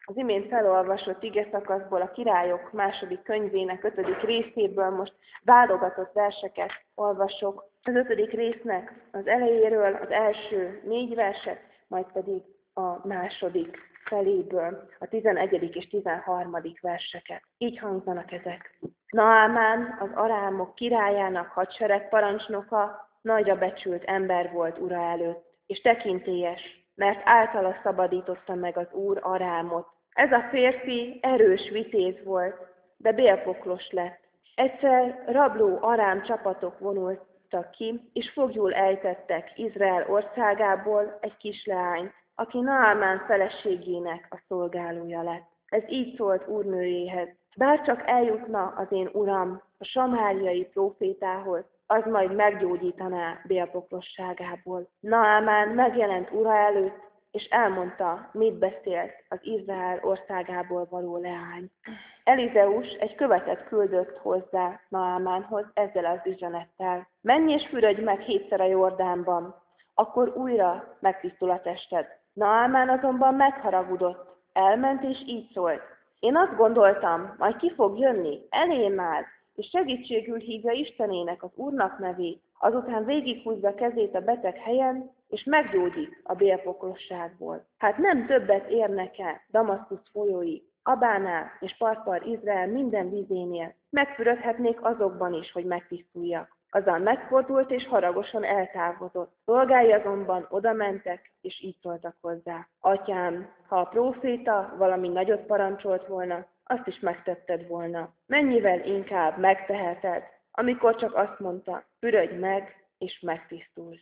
Az imént felolvasott igeszakaszból, a Királyok második könyvének 5. részéből most válogatott verseket olvasok. Az 5. résznek az elejéről az első 4 verset, majd pedig a második feléből a 11. és 13. verseket. Így hangzanak ezek. Naámán, az arámok királyának hadseregparancsnoka, nagyra becsült ember volt ura előtt, és tekintélyes, mert általa szabadította meg az Úr Arámot. Ez a férfi erős vitéz volt, de bélpoklos lett. Egyszer rabló arám csapatok vonultak ki, és foglyul ejtettek Izrael országából egy kisleányt, aki Naámán feleségének a szolgálója lett. Ez így szólt úrnőjéhez. Bárcsak eljutna az én uram a samáriai prófétához, az majd meggyógyítaná bélpoklosságából. Naámán megjelent ura előtt, és elmondta, mit beszélt az Izrael országából való leány. Elizeus egy követet küldött hozzá Naámánhoz ezzel az üzenettel. Menj és fürödj meg 7-szer a Jordánban, akkor újra megtisztul a tested. Naámán azonban megharagudott, elment és így szólt. Én azt gondoltam, majd ki fog jönni, elém áll, és segítségül hívja Istenének, az Úrnak nevét, azután végighúzza kezét a beteg helyen, és meggyógyít a bélpoklosságból. Hát nem többet érnek-e Damaszkusz folyói, Abánál és Parpar Izrael minden vízénél, megfürödhetnék azokban is, hogy megtisztuljak. Azzal megfordult és haragosan eltávozott. Szolgái azonban odamentek, és így szóltak hozzá. Atyám, ha a próféta valami nagyot parancsolt volna, azt is megtetted volna. Mennyivel inkább megteheted, amikor csak azt mondta, fürödj meg, és megtisztulsz.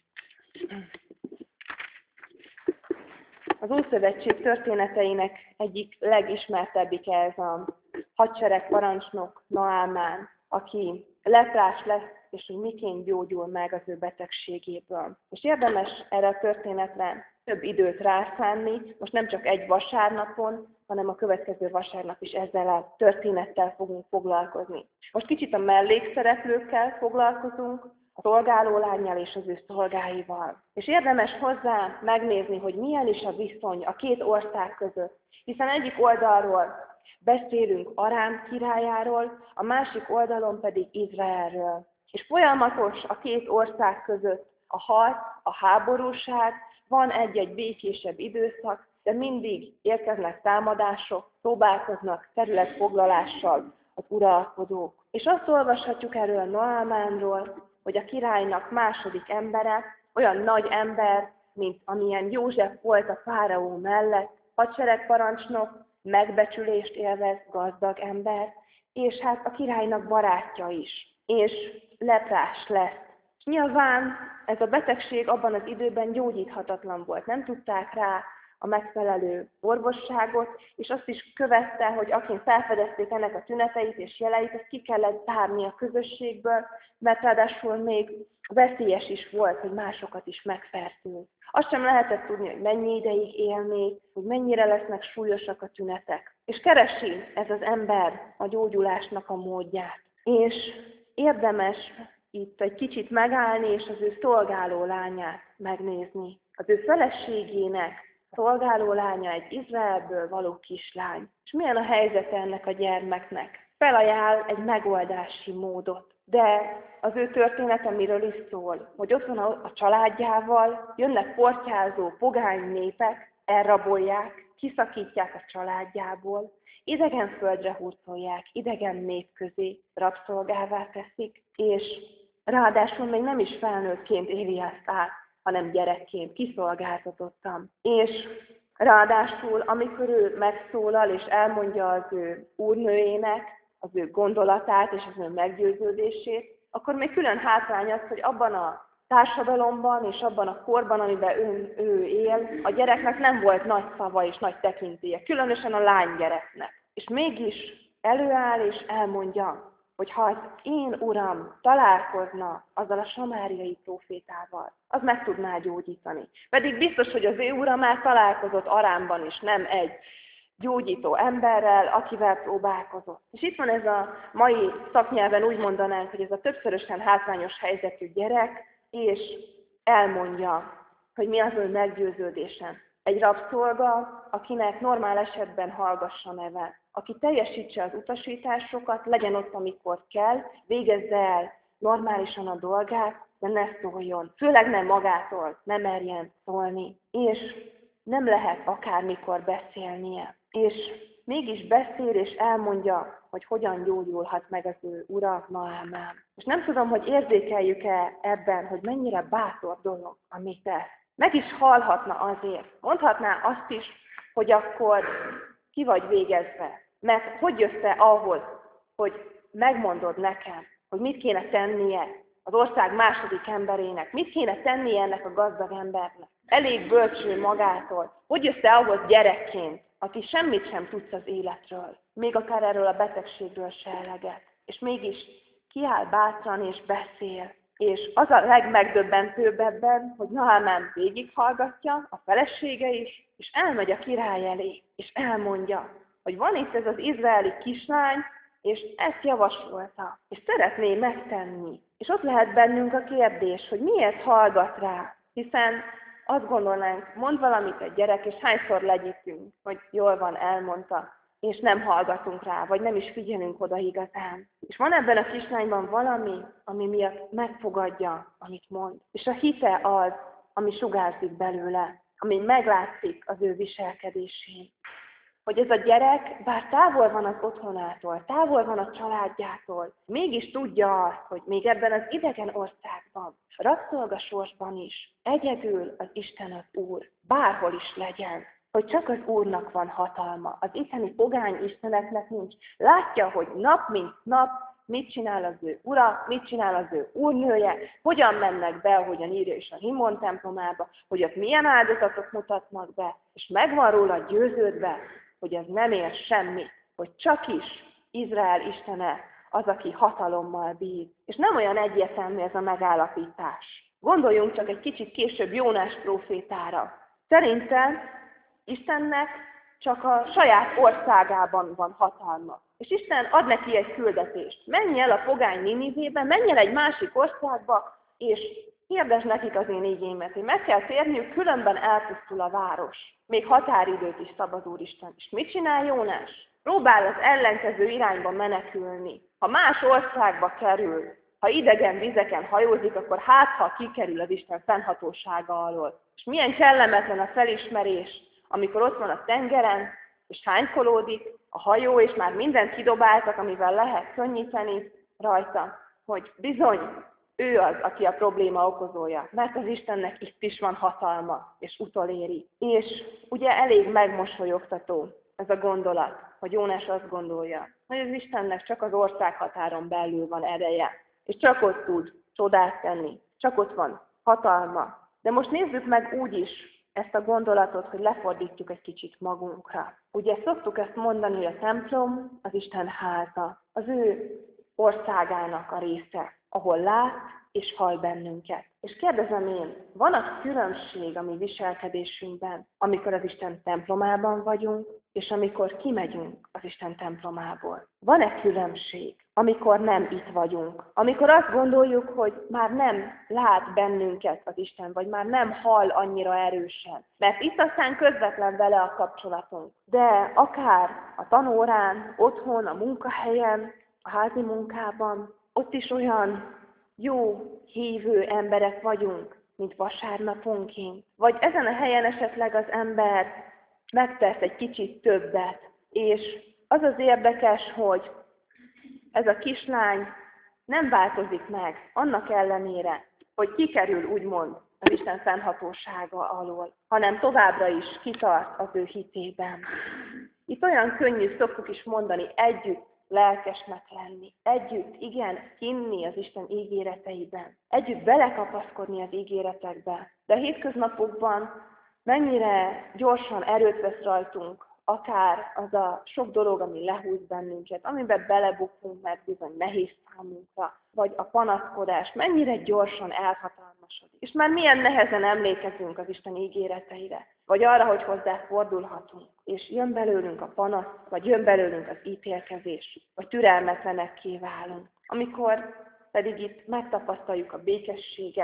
Az Ószövetség történeteinek egyik legismertebbik ez a hadseregparancsnok Naámán, aki leprás lesz, és hogy miként gyógyul meg az ő betegségéből. És érdemes erre a történetre több időt rászánni, most nem csak egy vasárnapon, hanem a következő vasárnap is ezzel a történettel fogunk foglalkozni. Most kicsit a mellékszereplőkkel foglalkozunk, a szolgálólánnyal és az ő szolgáival. És érdemes hozzá megnézni, hogy milyen is a viszony a két ország között, hiszen egyik oldalról beszélünk Arám királyáról, a másik oldalon pedig Izraelről. És folyamatos a két ország között a harc, a háborúság, van egy-egy békésebb időszak, de mindig érkeznek támadások, próbálkoznak területfoglalással az uralkodók. És azt olvashatjuk erről Naámánról, hogy a királynak második embere, olyan nagy ember, mint amilyen József volt a fáraó mellett, hadseregparancsnok, megbecsülést élvez, gazdag ember, és hát a királynak barátja is, és leprás lesz. És nyilván ez a betegség abban az időben gyógyíthatatlan volt, nem tudták rá a megfelelő orvosságot, és azt is követte, hogy akin felfedezték ennek a tüneteit és jeleit, ezt ki kellett zárni a közösségből, mert ráadásul még veszélyes is volt, hogy másokat is megfertőz. Azt sem lehetett tudni, hogy mennyi ideig él még, hogy mennyire lesznek súlyosak a tünetek. És keresi ez az ember a gyógyulásnak a módját. És érdemes itt egy kicsit megállni, és az ő szolgáló lányát megnézni. Az ő feleségének szolgáló lánya egy Izraelből való kislány. És milyen a helyzete ennek a gyermeknek? Felajánl egy megoldási módot. De az ő története miről is szól? Hogy ott van a családjával, jönnek portyázó, pogány népek, elrabolják, kiszakítják a családjából, idegen földre hurcolják, idegen nép közé rabszolgává teszik, és ráadásul még nem is felnőttként éli ezt át, hanem gyerekként, kiszolgáltatottan. És ráadásul, amikor ő megszólal és elmondja az ő úrnőjének az ő gondolatát és az ő meggyőződését, akkor még külön hátrány az, hogy abban a társadalomban és abban a korban, amiben ő él, a gyereknek nem volt nagy szava és nagy tekintélye, különösen a lánygyereknek. És mégis előáll és elmondja, hogy ha az én uram találkozna azzal a samáriai prófétával, az meg tudná gyógyítani. Pedig biztos, hogy az ő ura már találkozott Arámban is, nem egy gyógyító emberrel, akivel próbálkozott. És itt van ez a mai szaknyelven úgy mondanánk, hogy ez a többszörösen hátrányos helyzetű gyerek, és elmondja, hogy mi az ő meggyőződésen. Egy rabszolga, akinek normál esetben hallgassa neve, aki teljesítse az utasításokat, legyen ott, amikor kell, végezze el normálisan a dolgát, de ne szóljon. Főleg nem magától, ne merjen szólni. És nem lehet akármikor beszélnie. És mégis beszél és elmondja, hogy hogyan gyógyulhat meg az ő ura, Naámán. És nem tudom, hogy érzékeljük-e ebben, hogy mennyire bátor dolog, amit tesz. Meg is halhatna azért. Mondhatná azt is, hogy akkor ki vagy végezve. Mert hogy jössz te ahhoz, hogy megmondod nekem, hogy mit kéne tennie az ország második emberének, mit kéne tennie ennek a gazdag embernek. Elég bölcső magától. Hogy jössz te ahhoz gyerekként, aki semmit sem tudsz az életről, még akár erről a betegségről se eleget. És mégis kiáll bátran és beszél. És az a legmegdöbbentőbb ebben, hogy Naámán végighallgatja, a felesége is, és elmegy a király elé, és elmondja, hogy van itt ez az izraeli kislány, és ezt javasolta, és szeretné megtenni. És ott lehet bennünk a kérdés, hogy miért hallgat rá, hiszen azt gondolnánk, mond valamit egy gyerek, és hányszor legyintünk, hogy jól van, elmondta, és nem hallgatunk rá, vagy nem is figyelünk oda igazán. És van ebben a kislányban valami, ami miatt megfogadja, amit mond. És a hite az, ami sugárzik belőle, ami meglátszik az ő viselkedésén. Hogy ez a gyerek, bár távol van az otthonától, távol van a családjától, mégis tudja azt, hogy még ebben az idegen országban, rabszolgasorsban is, egyedül az Isten az Úr, bárhol is legyen, hogy csak az Úrnak van hatalma. Az itteni pogány isteneknek nincs. Látja, hogy nap mint nap mit csinál az ő ura, mit csinál az ő úrnője, hogyan mennek be, ahogyan írja is a Himon templomába, hogy ott milyen áldozatot mutatnak be, és meg van róla győződve, hogy ez nem ér semmit, hogy csak is Izrael istene az, aki hatalommal bír. És nem olyan egyértelmű ez a megállapítás. Gondoljunk csak egy kicsit később Jónás prófétára. Szerintem Istennek csak a saját országában van hatalma. És Isten ad neki egy küldetést. Menj el a pogány Ninivébe, menj el egy másik országba, és hirdesd nekik az én igémet, hogy meg kell térniük, különben elpusztul a város. Még határidőt is szabad Úristen. És mit csinál Jónás? Próbál az ellenkező irányba menekülni. Ha más országba kerül, ha idegen vizeken hajózik, akkor ha kikerül az Isten fennhatósága alól. És milyen kellemetlen a felismerés, amikor ott van a tengeren, és hánykolódik a hajó, és már mindent kidobáltak, amivel lehet könnyíteni rajta, hogy bizony, ő az, aki a probléma okozója, mert az Istennek itt is van hatalma, és utoléri. És ugye elég megmosolyogtató ez a gondolat, hogy Jónás azt gondolja, hogy az Istennek csak az országhatáron belül van ereje, és csak ott tud csodát tenni, csak ott van hatalma. De most nézzük meg úgy is ezt a gondolatot, hogy lefordítjuk egy kicsit magunkra. Ugye szoktuk ezt mondani, hogy a templom az Isten háza, az ő országának a része, ahol lát és hall bennünket. És kérdezem én, van-e különbség a mi viselkedésünkben, amikor az Isten templomában vagyunk, és amikor kimegyünk az Isten templomából? Van-e különbség, amikor nem itt vagyunk? Amikor azt gondoljuk, hogy már nem lát bennünket az Isten, vagy már nem hall annyira erősen. Mert itt aztán közvetlen vele a kapcsolatunk. De akár a tanórán, otthon, a munkahelyen, a házi munkában, ott is olyan jó, hívő emberek vagyunk, mint vasárnaponként. Vagy ezen a helyen esetleg az ember megtesz egy kicsit többet. És az az érdekes, hogy ez a kislány nem változik meg, annak ellenére, hogy kikerül úgymond az Isten fennhatósága alól, hanem továbbra is kitart az ő hitében. Itt olyan könnyű, szoktuk is mondani, együtt lelkesnek lenni. Együtt, igen, hinni az Isten ígéreteiben. Együtt belekapaszkodni az ígéretekbe. De a hétköznapokban mennyire gyorsan erőt vesz rajtunk, akár az a sok dolog, ami lehúz bennünket, amiben belebukunk, mert bizony nehéz számunkra, vagy a panaszkodás, mennyire gyorsan elhatalmasodik. És már milyen nehezen emlékezünk az Isten ígéreteire, vagy arra, hogy hozzá fordulhatunk, és jön belőlünk a panasz, vagy jön belőlünk az ítélkezés, vagy türelmetlenekké válunk. Amikor pedig itt megtapasztaljuk a békességet,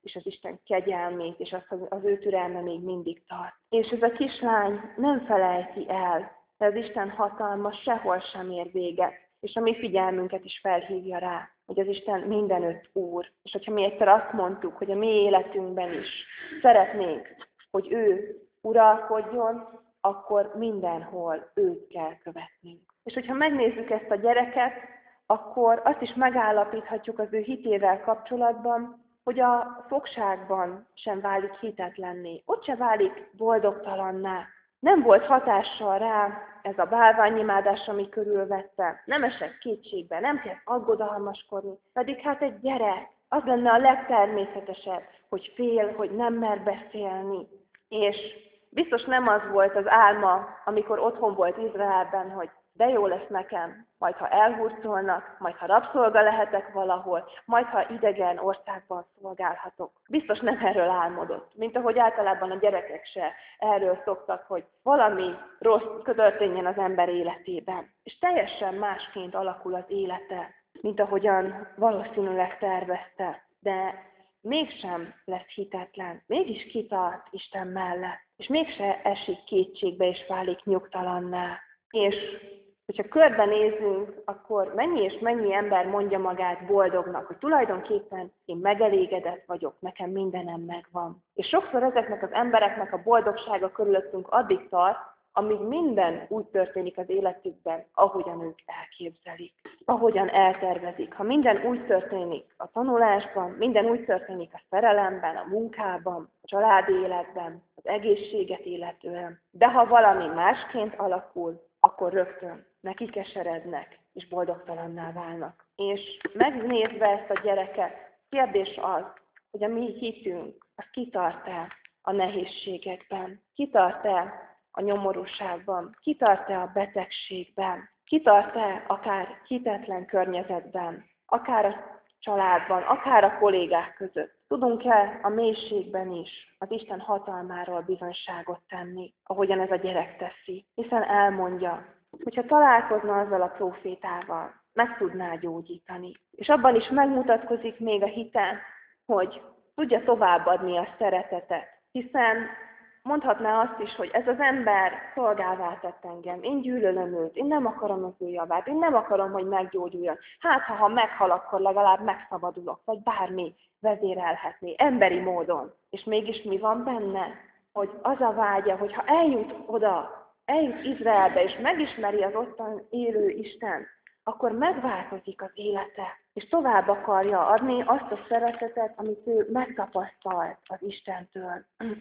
és az Isten kegyelmét, és az ő türelme még mindig tart. És ez a kislány nem felejti el, de az Isten hatalma sehol sem ér véget, és a mi figyelmünket is felhívja rá, hogy az Isten mindenütt Úr. És hogyha mi egyszer azt mondtuk, hogy a mi életünkben is szeretnénk, hogy ő uralkodjon, akkor mindenhol őt kell követnünk. És hogyha megnézzük ezt a gyereket, akkor azt is megállapíthatjuk az ő hitével kapcsolatban, hogy a fogságban sem válik hitetlenné, ott se válik boldogtalanná. Nem volt hatással rá ez a bálványimádás, ami körülvette, nem esett kétségbe, nem kezd aggodalmaskodni, pedig hát egy gyerek, az lenne a legtermészetesebb, hogy fél, hogy nem mer beszélni. És biztos nem az volt az álma, amikor otthon volt Izraelben, hogy de jó lesz nekem, majd ha elhurcolnak, majd ha rabszolga lehetek valahol, majd ha idegen országban szolgálhatok. Biztos nem erről álmodott, mint ahogy általában a gyerekek se erről szoktak, hogy valami rossz történjen az ember életében. És teljesen másként alakul az élete, mint ahogyan valószínűleg tervezte. De mégsem lesz hitetlen, mégis kitart Isten mellett, és mégse esik kétségbe és válik nyugtalanná. És hogyha körbenézünk, akkor mennyi és mennyi ember mondja magát boldognak, hogy tulajdonképpen én megelégedett vagyok, nekem mindenem megvan. És sokszor ezeknek az embereknek a boldogsága körülöttünk addig tart, amíg minden úgy történik az életükben, ahogyan ők elképzelik, ahogyan eltervezik. Ha minden úgy történik a tanulásban, minden úgy történik a szerelemben, a munkában, a családi életben, az egészséget illetően. De ha valami másként alakul, akkor rögtön nekikeserednek, és boldogtalanná válnak. És megnézve ezt a gyereket, kérdés az, hogy a mi hitünk, az kitart-e a nehézségekben, kitart-e a nyomorúságban, kitart-e a betegségben, kitart-e akár hitetlen környezetben, akár a családban, akár a kollégák között. Tudunk-e a mélységben is az Isten hatalmáról bizonyságot tenni, ahogyan ez a gyerek teszi, hiszen elmondja, hogyha találkozna azzal a prófétával, meg tudná gyógyítani. És abban is megmutatkozik még a hite, hogy tudja továbbadni a szeretetet, hiszen mondhatná azt is, hogy ez az ember szolgává tett engem, én gyűlölöm őt, én nem akarom az ő javát, én nem akarom, hogy meggyógyuljon. Hát, ha meghal, akkor legalább megszabadulok, vagy bármi vezérelhetné, emberi módon. És mégis mi van benne? Hogy az a vágya, hogy ha eljut oda, eljut Izraelbe, és megismeri az ottan élő Isten, akkor megváltozik az élete, és tovább akarja adni azt a szeretetet, amit ő megtapasztalt az Istentől.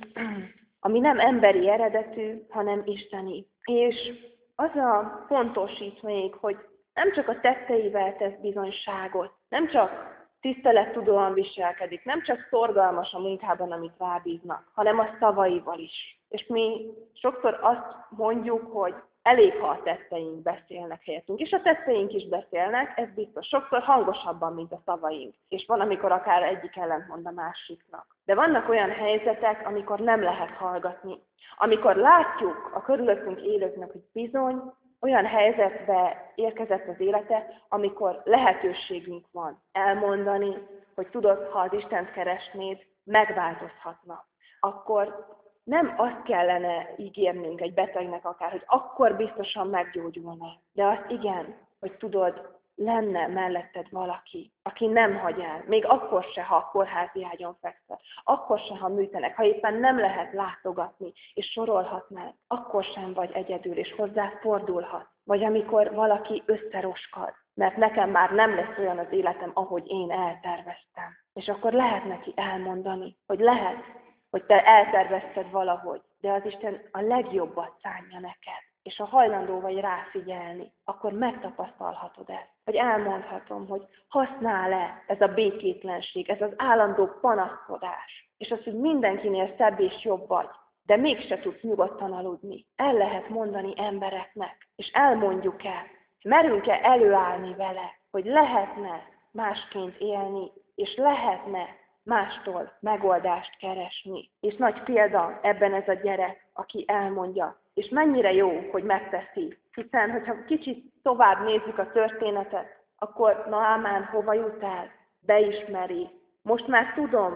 Ami nem emberi eredetű, hanem isteni. És az a fontos itt még, hogy nem csak a tetteivel tesz bizonyságot, nem csak tisztelettudóan viselkedik, nem csak szorgalmas a munkában, amit rábíznak, hanem a szavaival is. És mi sokszor azt mondjuk, hogy elég, ha a tetteink beszélnek helyettünk. És a tetteink is beszélnek, ez biztos. Sokszor hangosabban, mint a szavaink. És van, amikor akár egyik ellentmond a másiknak. De vannak olyan helyzetek, amikor nem lehet hallgatni. Amikor látjuk a körülöttünk élőknek, hogy bizony olyan helyzetbe érkezett az élete, amikor lehetőségünk van elmondani, hogy tudod, ha az Istent keresnéd, megváltozhatna. Akkor nem azt kellene ígérnünk egy betegnek akár, hogy akkor biztosan meggyógyulna. De azt igen, hogy tudod, lenne melletted valaki, aki nem hagy el, még akkor se, ha a kórházi ágyon fekszel, akkor se, ha műtenek, ha éppen nem lehet látogatni, és sorolhatnál, akkor sem vagy egyedül, és hozzá fordulhat. Vagy amikor valaki összeroskad, mert nekem már nem lesz olyan az életem, ahogy én elterveztem. És akkor lehet neki elmondani, hogy lehet, hogy te eltervezted valahogy, de az Isten a legjobbat szánja neked, és ha hajlandó vagy ráfigyelni, akkor megtapasztalhatod ezt. Hogy elmondhatom, hogy használ-e ez a békétlenség, ez az állandó panaszkodás, és az, hogy mindenkinél szebb és jobb vagy, de mégse tudsz nyugodtan aludni. El lehet mondani embereknek, és elmondjuk el, merünk-e előállni vele, hogy lehetne másként élni, és lehetne mástól megoldást keresni. És nagy példa ebben ez a gyerek, aki elmondja. És mennyire jó, hogy megteszi. Hiszen, hogyha kicsit tovább nézzük a történetet, akkor Naamán hova jut el? Beismeri. Most már tudom,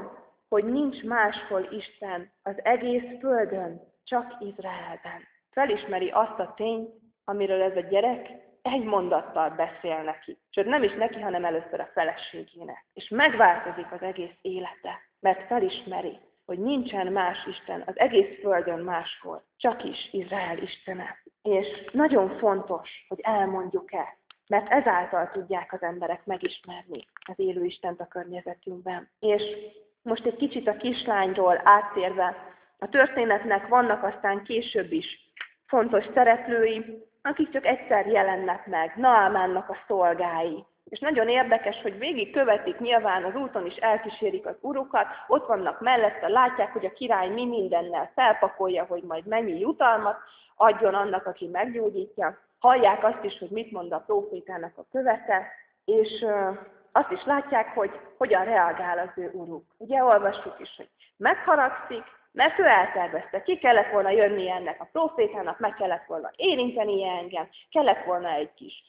hogy nincs máshol Isten az egész földön, csak Izraelben. Felismeri azt a tényt, amiről ez a gyerek egy mondattal beszél neki. Sőt, nem is neki, hanem először a feleségének. És megváltozik az egész élete, mert felismeri, hogy nincsen más Isten az egész földön máshol, csak is Izrael Istene. És nagyon fontos, hogy elmondjuk ezt, mert ezáltal tudják az emberek megismerni az élő Istent a környezetünkben. És most egy kicsit a kislányról áttérve, a történetnek vannak aztán később is fontos szereplői, akik csak egyszer jelennek meg, Naamánnak a szolgái. És nagyon érdekes, hogy végig követik nyilván az úton is elkísérik az urukat, ott vannak mellette, látják, hogy a király mi mindennel felpakolja, hogy majd mennyi jutalmat adjon annak, aki meggyógyítja. Hallják azt is, hogy mit mond a prófétának a követe, és azt is látják, hogy hogyan reagál az ő uruk. Ugye olvassuk is, hogy megharagszik, mert ő eltervezte, ki kellett volna jönni ennek a prófétának, meg kellett volna érinteni engem, kellett volna egy kis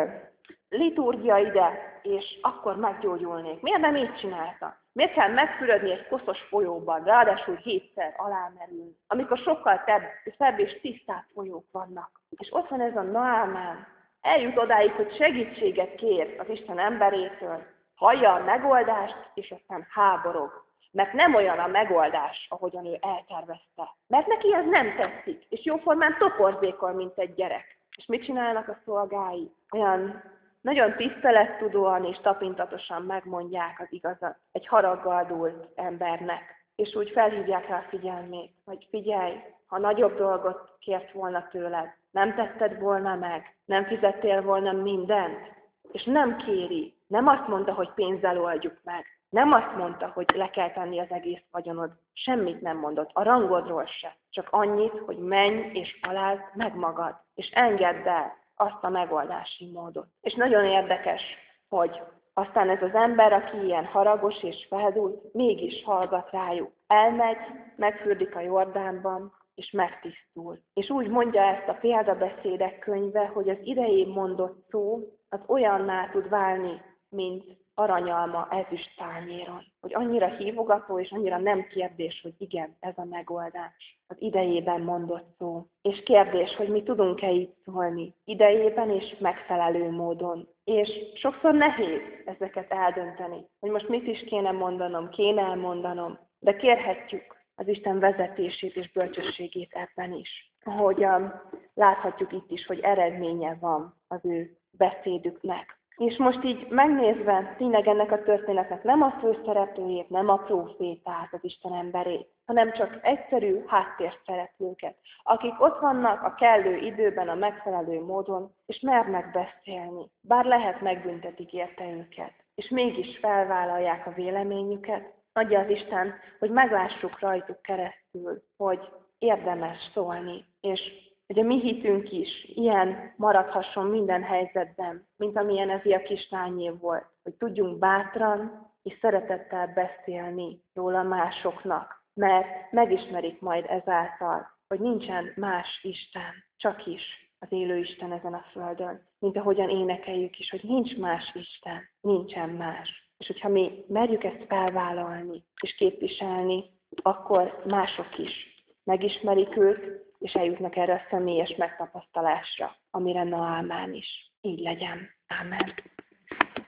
liturgia ide, és akkor meggyógyulnék. Miért nem így csinálta? Miért kell megfürödni egy koszos folyóban, ráadásul 7-szer alámerülni, amikor sokkal szebb és tisztább folyók vannak? És ott van ez a Naamán, eljut odáig, hogy segítséget kér az Isten emberétől, hallja a megoldást, és aztán háborog. Mert nem olyan a megoldás, ahogyan ő eltervezte. Mert neki ez nem tetszik, és jóformán toporzékol, mint egy gyerek. És mit csinálnak a szolgái? Olyan nagyon tisztelettudóan és tapintatosan megmondják az igazat egy haraggal dúlt embernek. És úgy felhívják rá a figyelmét, hogy figyelj, ha nagyobb dolgot kért volna tőled, nem tetted volna meg, nem fizettél volna mindent, és nem kéri, nem azt mondta, hogy pénzzel oldjuk meg, nem azt mondta, hogy le kell tenni az egész vagyonod, semmit nem mondott, a rangodról se, csak annyit, hogy menj és alázd meg magad, és engedd el azt a megoldási módot. És nagyon érdekes, hogy aztán ez az ember, aki ilyen haragos és feldúlt, mégis hallgat rájuk. Elmegy, megfürdik a Jordánban, és megtisztul. És úgy mondja ezt a példabeszédek könyve, hogy az idején mondott szó az olyanná tud válni, mint aranyalma ezüst tányéron. Hogy annyira hívogató, és annyira nem kérdés, hogy igen, ez a megoldás. Az idejében mondott szó. És kérdés, hogy mi tudunk-e így szólni. Idejében és megfelelő módon. És sokszor nehéz ezeket eldönteni. Hogy most mit is kéne mondanom, kéne elmondanom. De kérhetjük az Isten vezetését és bölcsességét ebben is. Ahogyan láthatjuk itt is, hogy eredménye van az ő beszédüknek. És most így megnézve tényleg ennek a történetnek nem a főszereplőjét, nem a prófétát, az Isten emberét, hanem csak egyszerű háttérszereplőket, akik ott vannak a kellő időben, a megfelelő módon, és mernek beszélni. Bár lehet megbüntetik érte őket, és mégis felvállalják a véleményüket. Adja az Isten, hogy meglássuk rajtuk keresztül, hogy érdemes szólni, és hogy a mi hitünk is ilyen maradhasson minden helyzetben, mint amilyen ez a kislányé volt, hogy tudjunk bátran és szeretettel beszélni róla másoknak, mert megismerik majd ezáltal, hogy nincsen más Isten, csak is az élő Isten ezen a földön, mint ahogyan énekeljük is, hogy nincs más Isten, nincsen más. És hogyha mi merjük ezt felvállalni és képviselni, akkor mások is megismerik őt, és eljutnak erre a személyes megtapasztalásra, amire Naamán is. Így legyen. Ámen.